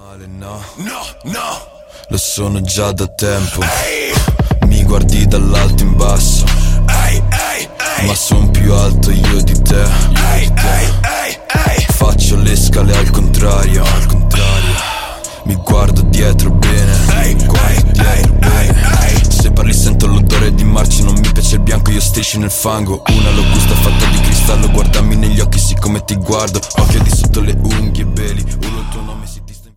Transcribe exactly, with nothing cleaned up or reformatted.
male, no, no, no, lo sono già da tempo. Ehi. Mi guardi dall'alto in basso, ehi, ehi, ehi. Ma son più alto io di te, io ehi, di te. Ehi, ehi, ehi. Faccio le scale al contrario, al contrario. Mi guardo dietro bene, ehi, mi guardo ehi, dietro ehi, bene ehi. Se parli sento l'odore di marci, non mi piace il bianco, io stesci nel fango. Una locusta fatta di cristallo, guardami negli occhi siccome ti guardo. Occhio di sotto le unghie, beli, uno tuo